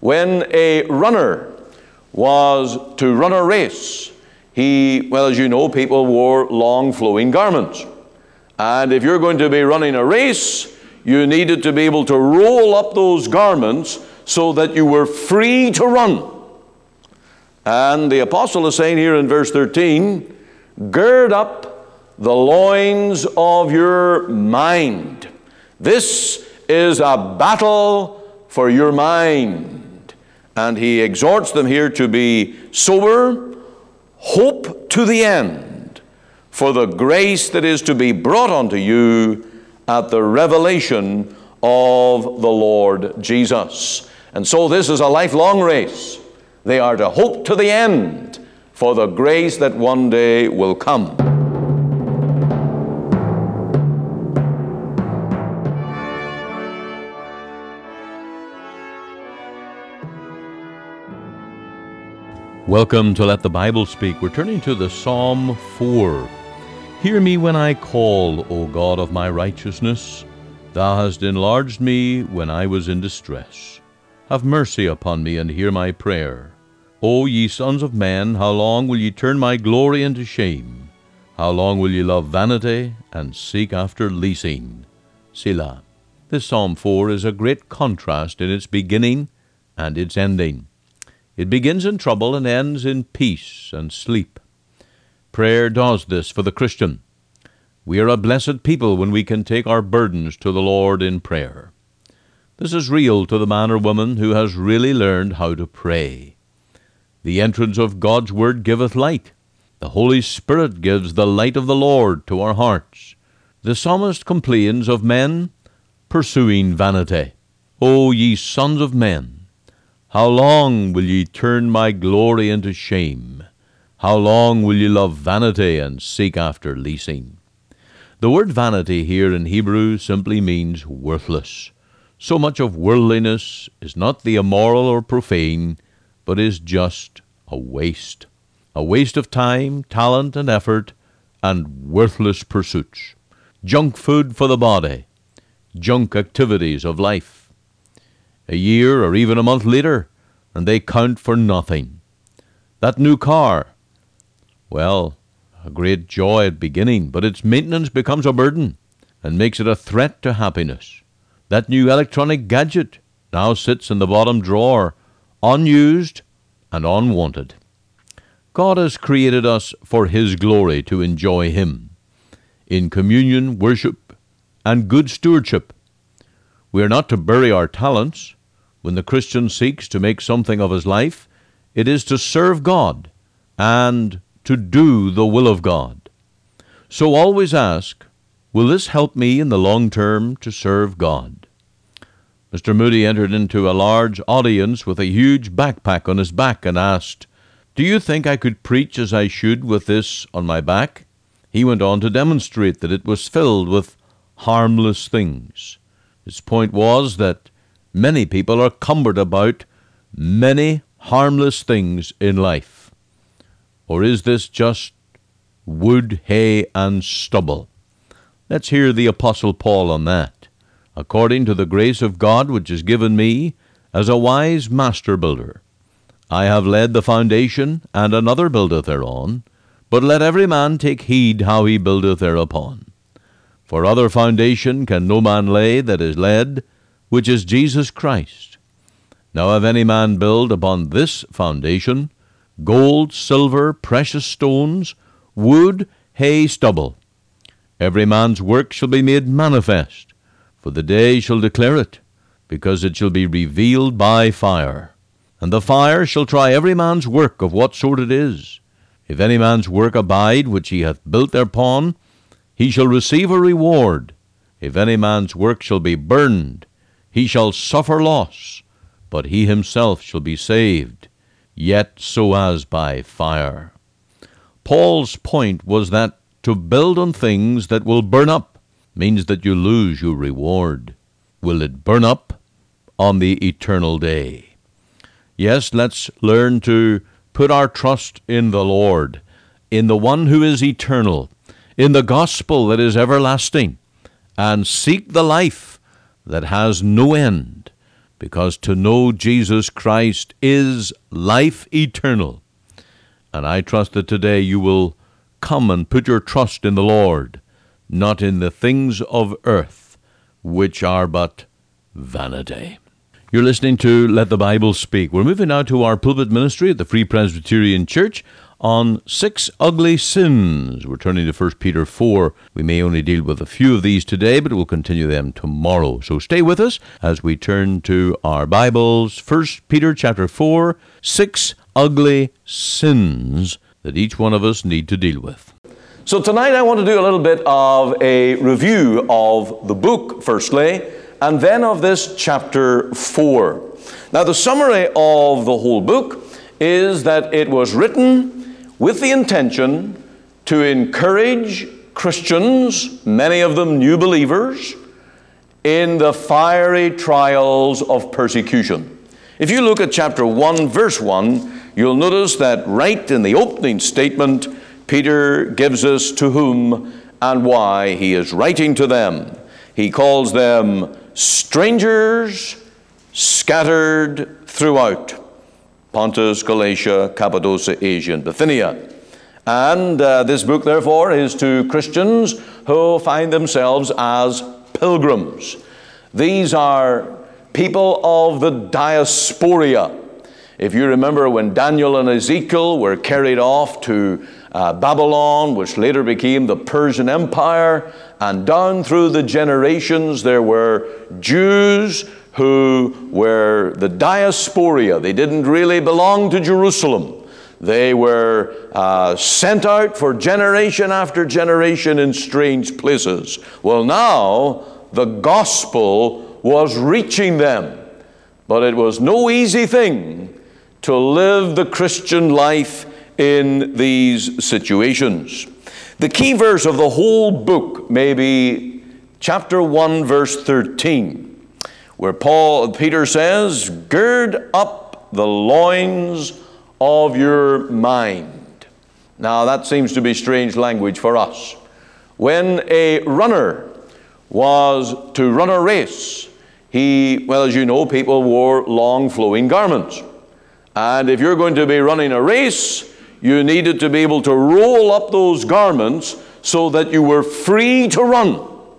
When a runner was to run a race, as you know, people wore long flowing garments. And if you're going to be running a race, you needed to be able to roll up those garments so that you were free to run. And the apostle is saying here in verse 13, gird up the loins of your mind. This is a battle for your mind. And he exhorts them here to be sober, hope to the end, for the grace that is to be brought unto you at the revelation of the Lord Jesus. And so this is a lifelong race. They are to hope to the end for the grace that one day will come. Welcome to Let the Bible Speak. We're turning to the Psalm 4. Hear me when I call, O God of my righteousness. Thou hast enlarged me when I was in distress. Have mercy upon me and hear my prayer. O ye sons of men, how long will ye turn my glory into shame? How long will ye love vanity and seek after leasing? Selah. This Psalm 4 is a great contrast in its beginning and its ending. It begins in trouble and ends in peace and sleep. Prayer does this for the Christian. We are a blessed people when we can take our burdens to the Lord in prayer. This is real to the man or woman who has really learned how to pray. The entrance of God's Word giveth light. The Holy Spirit gives the light of the Lord to our hearts. The psalmist complains of men pursuing vanity. O ye sons of men, how long will ye turn my glory into shame? How long will ye love vanity and seek after leasing? The word vanity here in Hebrew simply means worthless. So much of worldliness is not the immoral or profane, but is just a waste of time, talent, and effort, and worthless pursuits. Junk food for the body, junk activities of life. A year or even a month later, and they count for nothing. That new car, well, a great joy at beginning, but its maintenance becomes a burden and makes it a threat to happiness. That new electronic gadget now sits in the bottom drawer, unused and unwanted. God has created us for His glory to enjoy Him in communion, worship, and good stewardship. We are not to bury our talents. When the Christian seeks to make something of his life, it is to serve God and to do the will of God. So always ask, will this help me in the long term to serve God? Mr. Moody entered into a large audience with a huge backpack on his back and asked, do you think I could preach as I should with this on my back? He went on to demonstrate that it was filled with harmless things. His point was that many people are cumbered about many harmless things in life. Or is this just wood, hay, and stubble? Let's hear the Apostle Paul on that. According to the grace of God which is given me as a wise master builder, I have laid the foundation, and another buildeth thereon. But let every man take heed how he buildeth thereupon. For other foundation can no man lay that is laid, which is Jesus Christ. Now if any man build upon this foundation, gold, silver, precious stones, wood, hay, stubble, every man's work shall be made manifest, for the day shall declare it, because it shall be revealed by fire. And the fire shall try every man's work of what sort it is. If any man's work abide which he hath built thereupon, he shall receive a reward. If any man's work shall be burned, he shall suffer loss, but he himself shall be saved, yet so as by fire. Paul's point was that to build on things that will burn up means that you lose your reward. Will it burn up on the eternal day? Yes, let's learn to put our trust in the Lord, in the one who is eternal, in the gospel that is everlasting, and seek the life that has no end. because to know Jesus Christ is life eternal. And I trust that today you will come and put your trust in the Lord, not in the things of earth, which are but vanity. You're listening to Let the Bible Speak. We're moving now to our pulpit ministry at the Free Presbyterian Church on 6 ugly sins. We're turning to 1 Peter 4. We may only deal with a few of these today, but we'll continue them tomorrow. So stay with us as we turn to our Bibles. 1 Peter chapter 4, 6 ugly sins that each one of us need to deal with. So tonight I want to do a little bit of a review of the book, firstly, and then of this chapter 4. Now, the summary of the whole book is that it was written with the intention to encourage Christians, many of them new believers, in the fiery trials of persecution. If you look at chapter 1, verse 1, you'll notice that right in the opening statement, Peter gives us to whom and why he is writing to them. He calls them strangers scattered throughout Pontus, Galatia, Cappadocia, Asia, and Bithynia. And this book, therefore, is to Christians who find themselves as pilgrims. These are people of the diaspora. If you remember when Daniel and Ezekiel were carried off to Babylon, which later became the Persian Empire, and down through the generations there were Jews who were the diaspora. They didn't really belong to Jerusalem. They were sent out for generation after generation in strange places. Well, now the gospel was reaching them, but it was no easy thing to live the Christian life in these situations. The key verse of the whole book may be chapter 1, verse 13, where Peter says, "Gird up the loins of your mind." Now that seems to be strange language for us. When a runner was to run a race, as you know, people wore long flowing garments. And if you're going to be running a race, you needed to be able to roll up those garments so that you were free to run.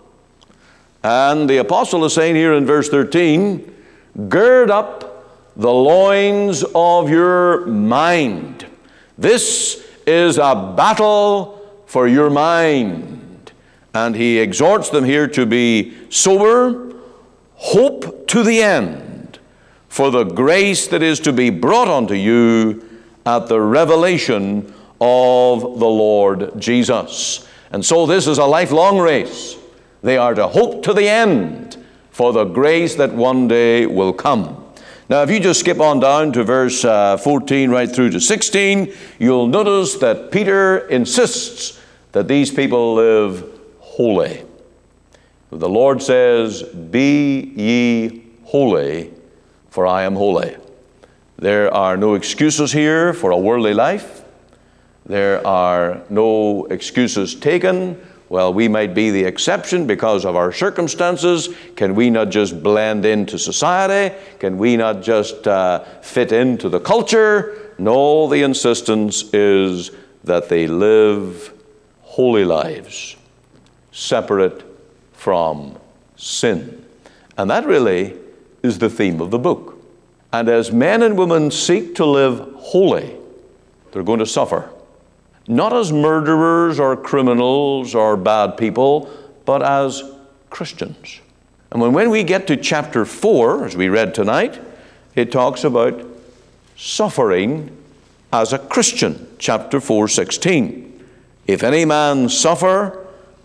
And the apostle is saying here in verse 13, gird up the loins of your mind. This is a battle for your mind. And he exhorts them here to be sober, hope to the end, for the grace that is to be brought unto you at the revelation of the Lord Jesus. And so this is a lifelong race. They are to hope to the end for the grace that one day will come. Now, if you just skip on down to verse 14 right through to 16, you'll notice that Peter insists that these people live holy. The Lord says, "Be ye holy, for I am holy." There are no excuses here for a worldly life. There are no excuses taken. Well, we might be the exception because of our circumstances. Can we not just blend into society? Can we not just fit into the culture? No, the insistence is that they live holy lives, separate from sin. And that really is the theme of the book. And as men and women seek to live holy, they're going to suffer. Not as murderers or criminals or bad people, but as Christians. And when we get to chapter 4, as we read tonight, it talks about suffering as a Christian. Chapter 4:16. If any man suffer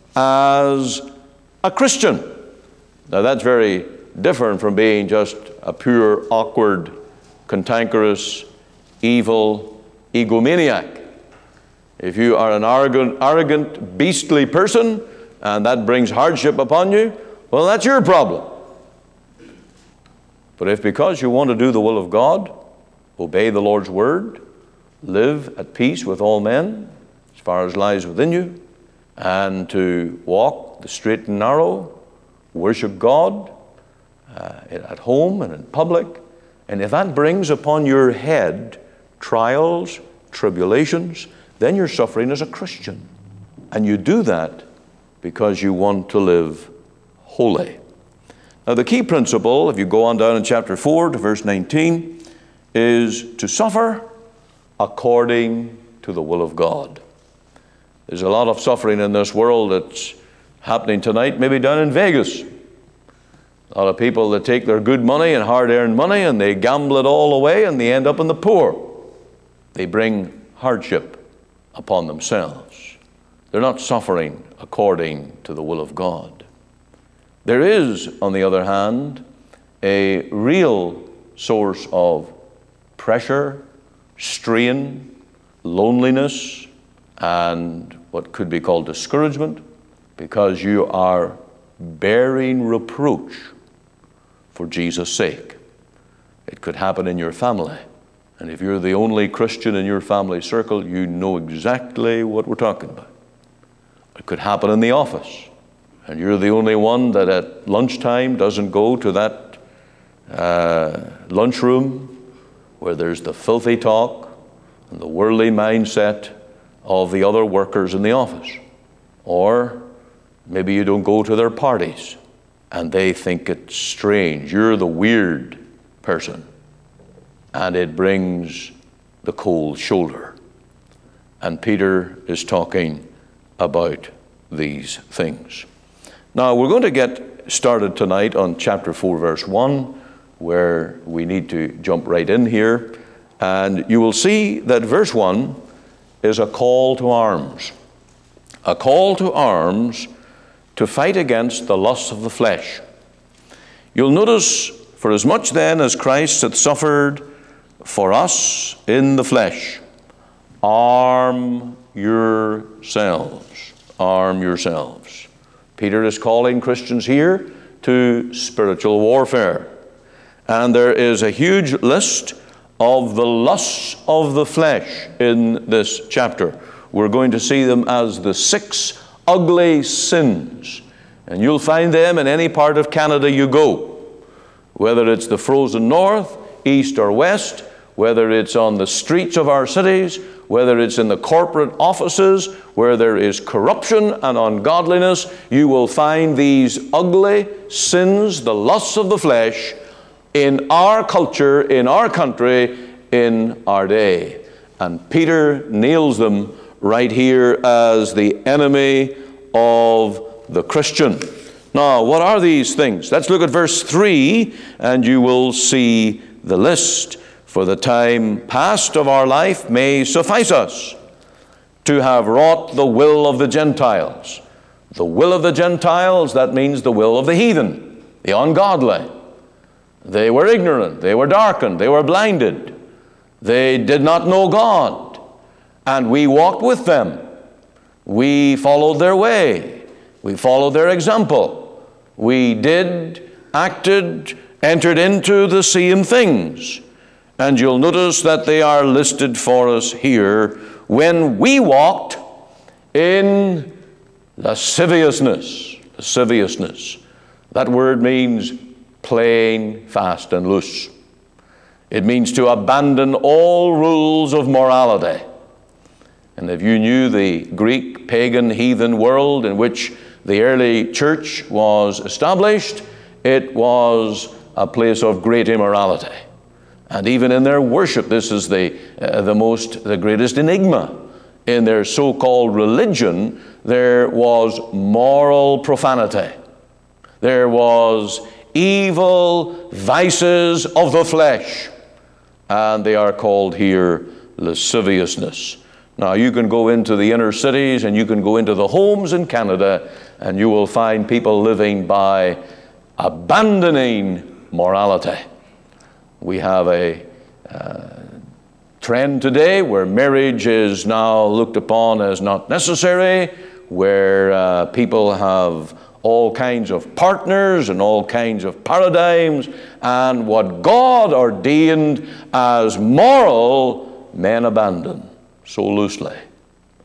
as a Christian. Now that's very different from being just a pure, awkward, cantankerous, evil egomaniac. If you are an arrogant, beastly person, and that brings hardship upon you, well, that's your problem. But if because you want to do the will of God, obey the Lord's word, live at peace with all men, as far as lies within you, and to walk the straight and narrow, worship God, at home and in public. And if that brings upon your head trials, tribulations, then you're suffering as a Christian. And you do that because you want to live holy. Now, the key principle, if you go on down in chapter 4 to verse 19, is to suffer according to the will of God. There's a lot of suffering in this world that's happening tonight, maybe down in Vegas. A lot of people that take their good money and hard-earned money and they gamble it all away and they end up in the poor. They bring hardship upon themselves. They're not suffering according to the will of God. There is, on the other hand, a real source of pressure, strain, loneliness, and what could be called discouragement, because you are bearing reproach for Jesus' sake. It could happen in your family. And if you're the only Christian in your family circle, you know exactly what we're talking about. It could happen in the office. And you're the only one that at lunchtime doesn't go to that lunchroom where there's the filthy talk and the worldly mindset of the other workers in the office. Or maybe you don't go to their parties and they think it's strange. You're the weird person. And it brings the cold shoulder. And Peter is talking about these things. Now, we're going to get started tonight on chapter 4, verse 1, where we need to jump right in here. And you will see that verse 1 is a call to arms. A call to arms to fight against the lusts of the flesh. You'll notice, for as much then as Christ hath suffered for us in the flesh, arm yourselves. Arm yourselves. Peter is calling Christians here to spiritual warfare. And there is a huge list of the lusts of the flesh in this chapter. We're going to see them as the 6 ugly sins. And you'll find them in any part of Canada you go. Whether it's the frozen north, east or west, whether it's on the streets of our cities, whether it's in the corporate offices where there is corruption and ungodliness, you will find these ugly sins, the lusts of the flesh, in our culture, in our country, in our day. And Peter nails them right here as the enemy of the Christian. Now, what are these things? Let's look at verse 3, and you will see the list. For the time past of our life may suffice us to have wrought the will of the Gentiles. The will of the Gentiles, that means the will of the heathen, the ungodly. They were ignorant, they were darkened, they were blinded. They did not know God. And we walked with them. We followed their way. We followed their example. We did, acted, entered into the same things. And you'll notice that they are listed for us here. When we walked in lasciviousness. Lasciviousness. That word means plain, fast, and loose. It means to abandon all rules of morality. And if you knew the Greek, pagan, heathen world in which the early church was established, it was a place of great immorality. And even in their worship, this is the greatest enigma. In their so-called religion, there was moral profanity. There was evil vices of the flesh. And they are called here lasciviousness. Now, you can go into the inner cities and you can go into the homes in Canada and you will find people living by abandoning morality. We have a trend today where marriage is now looked upon as not necessary, where people have all kinds of partners and all kinds of paradigms, and what God ordained as moral, men abandon so loosely.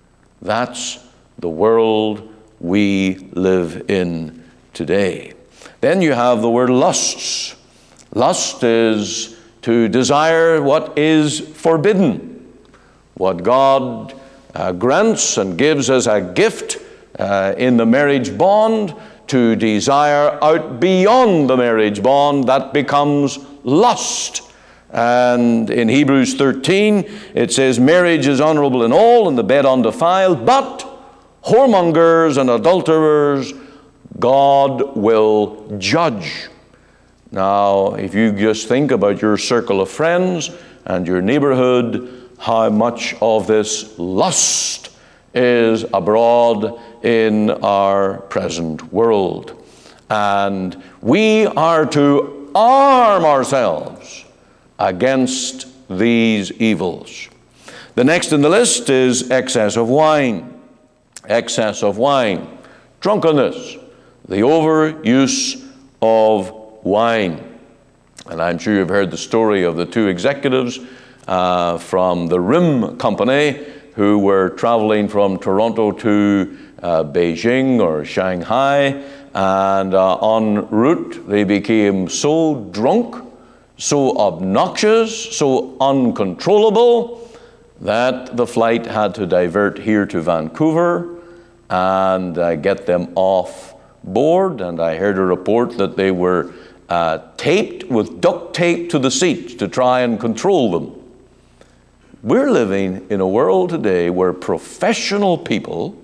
That's the world we live in today. Then you have the word lusts. Lust is to desire what is forbidden, what God grants and gives as a gift in the marriage bond. To desire out beyond the marriage bond, that becomes lust. And in Hebrews 13, it says, marriage is honorable in all, and the bed undefiled, but whoremongers and adulterers God will judge. Now, if you just think about your circle of friends and your neighborhood, how much of this lust is abroad in our present world. And we are to arm ourselves against these evils. The next in the list is excess of wine. Excess of wine. Drunkenness. The overuse of wine. And I'm sure you've heard the story of the two executives from the Rim Company who were traveling from Toronto to Beijing or Shanghai, and en route they became so drunk, so obnoxious, so uncontrollable that the flight had to divert here to Vancouver and get them off board. And I heard a report that they were taped with duct tape to the seats to try and control them. We're living in a world today where professional people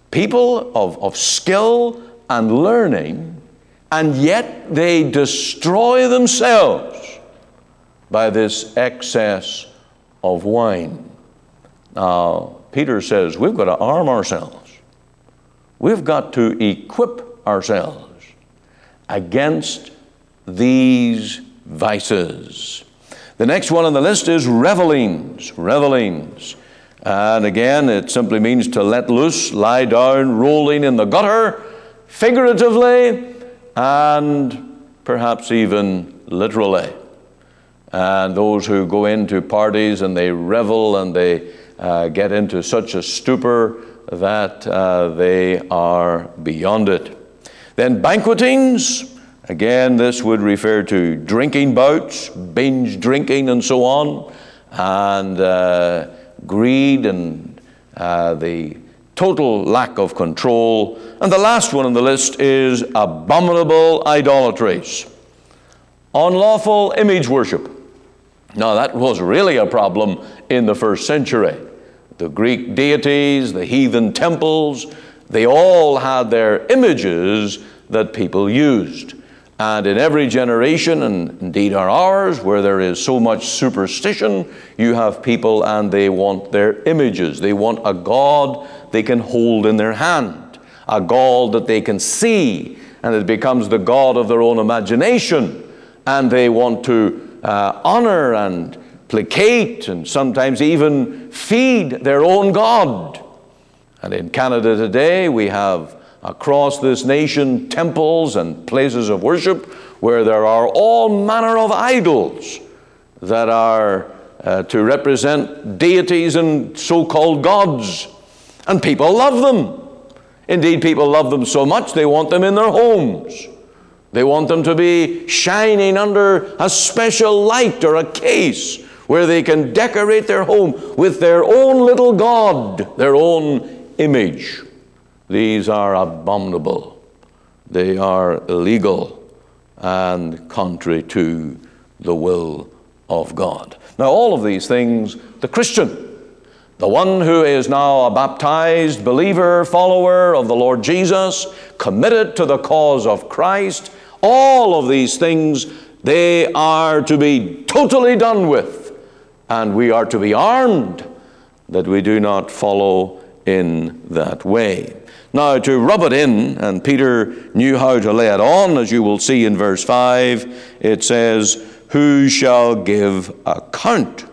of skill and learning, and yet they destroy themselves by this excess of wine. Now, Peter says we've got to arm ourselves. We've got to equip ourselves against these vices. The next one on the list is revelings. Revelings. And again, it simply means to let loose, lie down, rolling in the gutter, figuratively, and perhaps even literally. And those who go into parties and they revel and they get into such a stupor that they are beyond it. Then banquetings. Again, this would refer to drinking bouts, binge drinking and so on, and greed and the total lack of control. And the last one on the list is abominable idolatries, unlawful image worship. Now, that was really a problem in the first century. The Greek deities, the heathen temples, they all had their images that people used. And in every generation, and indeed ours, where there is so much superstition, you have people and they want their images. They want a God they can hold in their hand, a God that they can see, and it becomes the God of their own imagination. And they want to honor and placate and sometimes even feed their own God. And in Canada today, we have across this nation temples and places of worship where there are all manner of idols that are to represent deities and so-called gods. And people love them. Indeed, people love them so much they want them in their homes. They want them to be shining under a special light or a case where they can decorate their home with their own little god, their own image. These are abominable. They are illegal and contrary to the will of God. Now, all of these things, the Christian, the one who is now a baptized believer, follower of the Lord Jesus, committed to the cause of Christ, all of these things, they are to be totally done with. And we are to be armed that we do not follow in that way. Now, to rub it in, and Peter knew how to lay it on, as you will see in verse 5, it says, "Who shall give account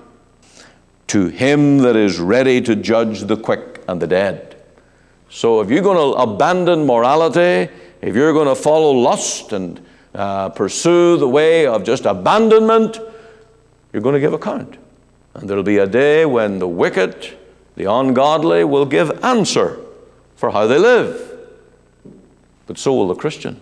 to him that is ready to judge the quick and the dead?" So if you're going to abandon morality, if you're going to follow lust and pursue the way of just abandonment, you're going to give account. And there'll be a day when the wicked, the ungodly, will give answer for how they live. But so will the Christian.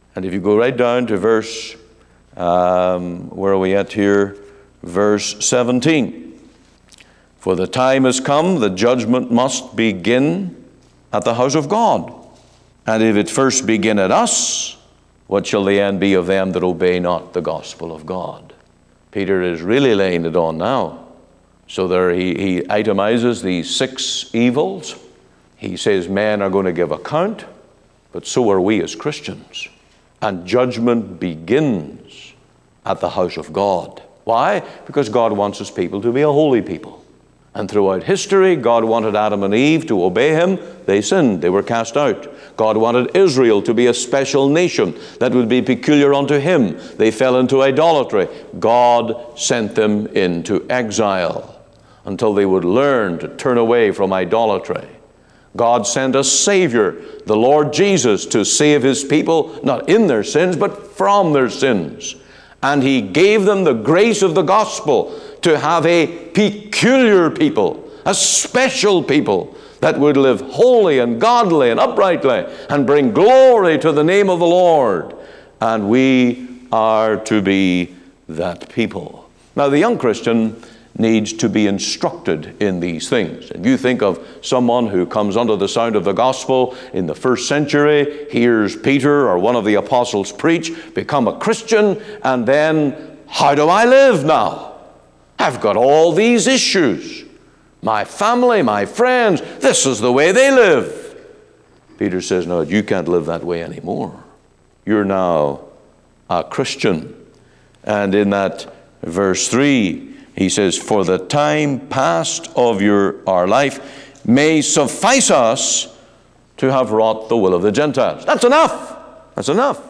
And if you go right down to verse, where are we at here? Verse 17. For the time has come, the judgment must begin at the house of God. And if it first begin at us, what shall the end be of them that obey not the gospel of God? Peter is really laying it on now. So there he itemizes these 6 evils. He says men are going to give account, but so are we as Christians. And judgment begins at the house of God. Why? Because God wants His people to be a holy people. And throughout history, God wanted Adam and Eve to obey Him. They sinned. They were cast out. God wanted Israel to be a special nation that would be peculiar unto Him. They fell into idolatry. God sent them into exile until they would learn to turn away from idolatry. God sent a Savior, the Lord Jesus, to save His people, not in their sins, but from their sins. And He gave them the grace of the gospel to have a peculiar people, a special people that would live holy and godly and uprightly and bring glory to the name of the Lord. And we are to be that people. Now, the young Christian needs to be instructed in these things. And you think of someone who comes under the sound of the gospel in the first century, hears Peter or one of the apostles preach, become a Christian, and then, how do I live now? I've got all these issues. My family, my friends, this is the way they live. Peter says, no, you can't live that way anymore. You're now a Christian. And in that verse 3, he says, for the time past of our life may suffice us to have wrought the will of the Gentiles. That's enough. That's enough.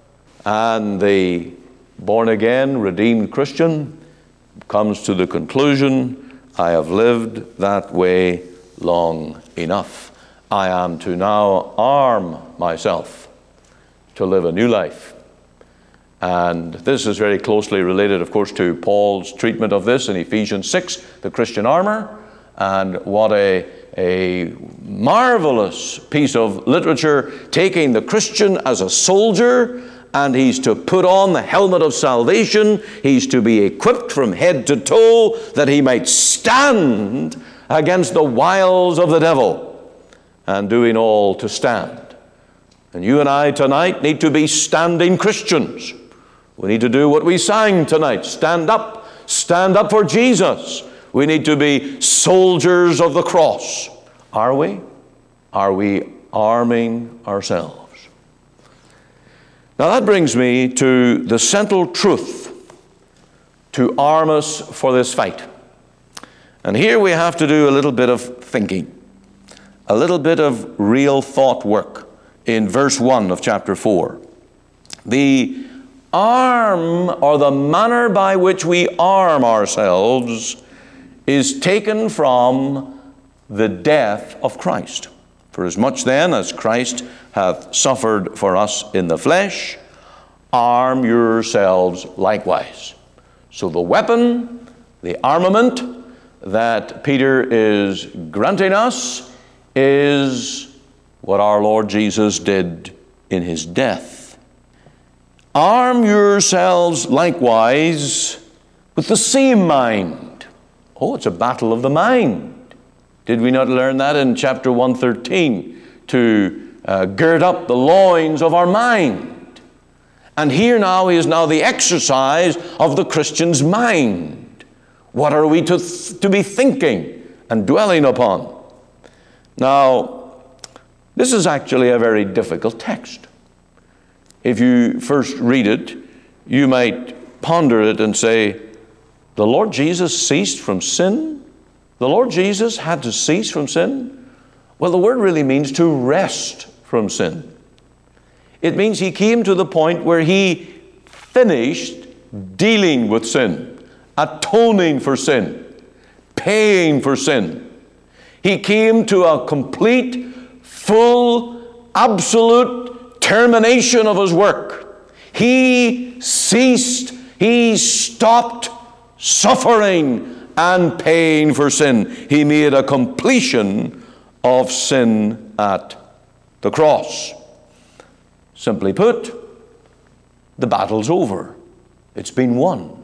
And the born-again, redeemed Christian comes to the conclusion, I have lived that way long enough. I am to now arm myself to live a new life. And this is very closely related, of course, to Paul's treatment of this in Ephesians 6, the Christian armor. And what a marvelous piece of literature, taking the Christian as a soldier, and he's to put on the helmet of salvation. He's to be equipped from head to toe that he might stand against the wiles of the devil, and doing all to stand. And you and I tonight need to be standing Christians. We need to do what we sang tonight. Stand up for Jesus. We need to be soldiers of the cross. Are we? Are we arming ourselves? Now that brings me to the central truth to arm us for this fight. And here we have to do a little bit of thinking, a little bit of real thought work in verse 1 of chapter 4. The arm, or the manner by which we arm ourselves, is taken from the death of Christ. For as much then as Christ hath suffered for us in the flesh, arm yourselves likewise. So the weapon, the armament that Peter is granting us is what our Lord Jesus did in His death. Arm yourselves likewise with the same mind. Oh, it's a battle of the mind. Did we not learn that in chapter 113? To gird up the loins of our mind. And here now is now the exercise of the Christian's mind. What are we to be thinking and dwelling upon? Now, this is actually a very difficult text. If you first read it, you might ponder it and say, the Lord Jesus ceased from sin? The Lord Jesus had to cease from sin? Well, the word really means to rest from sin. It means He came to the point where He finished dealing with sin, atoning for sin, paying for sin. He came to a complete, full, absolute termination of His work. He ceased, He stopped suffering and paying for sin. He made a completion of sin at the cross. Simply put, the battle's over. It's been won.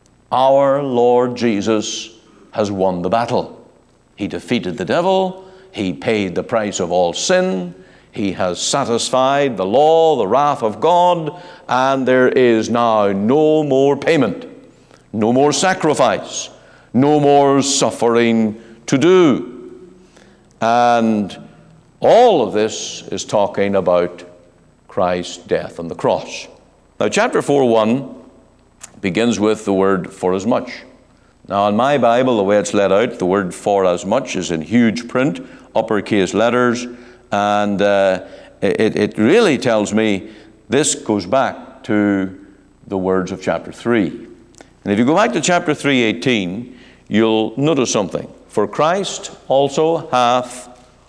Our Lord Jesus has won the battle. He defeated the devil. He paid the price of all sin. He has satisfied the law, the wrath of God, and there is now no more payment, no more sacrifice, no more suffering to do. And all of this is talking about Christ's death on the cross. Now, chapter 4:1 begins with the word "for as much." Now, in my Bible, the way it's laid out, the word "for as much" is in huge print, uppercase letters, and it really tells me this goes back to the words of chapter 3. And if you go back to chapter 3:18, you'll notice something. "For Christ also hath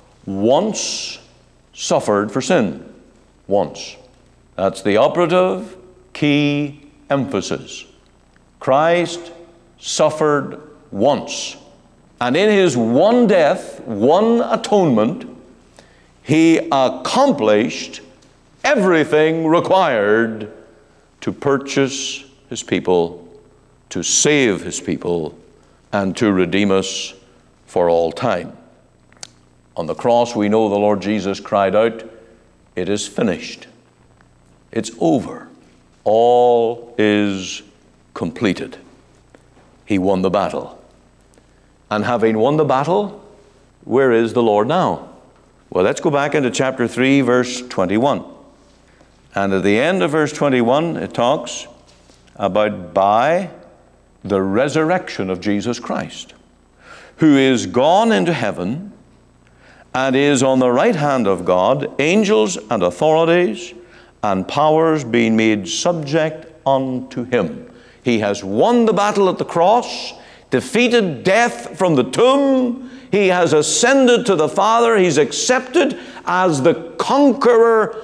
once suffered for sin." Once. That's the operative key emphasis. Christ suffered once. And in his one death, one atonement, he accomplished everything required to purchase his people, to save his people, and to redeem us for all time. On the cross, we know the Lord Jesus cried out, "It is finished." It's over. All is completed. He won the battle. And having won the battle, where is the Lord now? Well, let's go back into chapter 3, verse 21. And at the end of verse 21, it talks about by the resurrection of Jesus Christ, who is gone into heaven and is on the right hand of God, angels and authorities and powers being made subject unto him. He has won the battle at the cross, defeated death from the tomb. He has ascended to the Father. He's accepted as the conqueror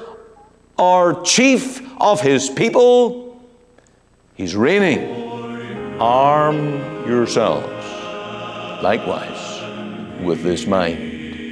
or chief of his people. He's reigning. Arm yourselves likewise with this mind.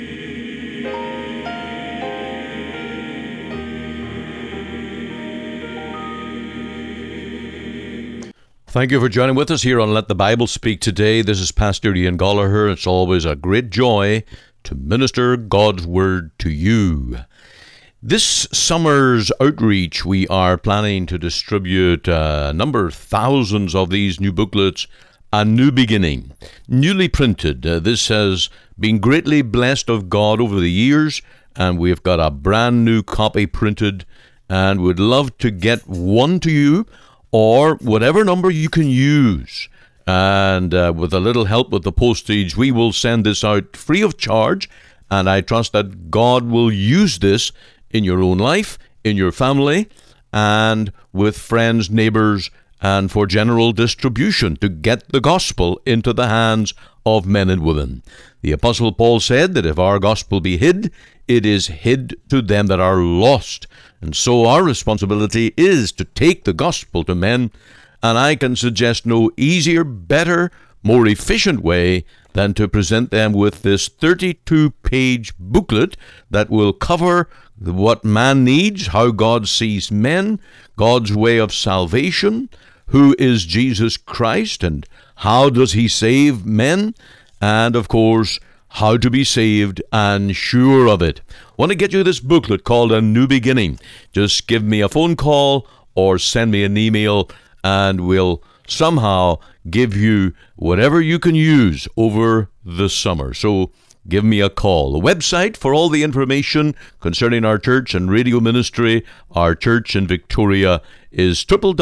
Thank you for joining with us here on Let the Bible Speak today. This is Pastor Ian Gallagher. It's always a great joy to minister God's Word to you. This summer's outreach, we are planning to distribute a number of thousands of these new booklets, A New Beginning, newly printed. This has been greatly blessed of God over the years, and we've got a brand new copy printed, and would love to get one to you, or whatever number you can use. And with a little help with the postage, we will send this out free of charge, and I trust that God will use this in your own life, in your family, and with friends, neighbors, and for general distribution to get the gospel into the hands of men and women. The Apostle Paul said that if our gospel be hid, it is hid to them that are lost. And so our responsibility is to take the gospel to men, and I can suggest no easier, better, more efficient way than to present them with this 32-page booklet that will cover what man needs, how God sees men, God's way of salvation, who is Jesus Christ, and how does he save men, and of course, how to be saved and sure of it. Want to get you this booklet called A New Beginning? Just give me a phone call or send me an email, and we'll somehow give you whatever you can use over the summer. So give me a call. The website for all the information concerning our church and radio ministry, our church in Victoria, is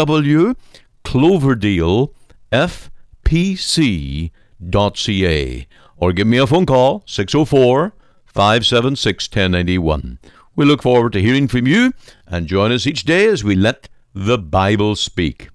www.cloverdalefpc.ca. Or give me a phone call, 604-576-1091. We look forward to hearing from you, and join us each day as we let the Bible speak.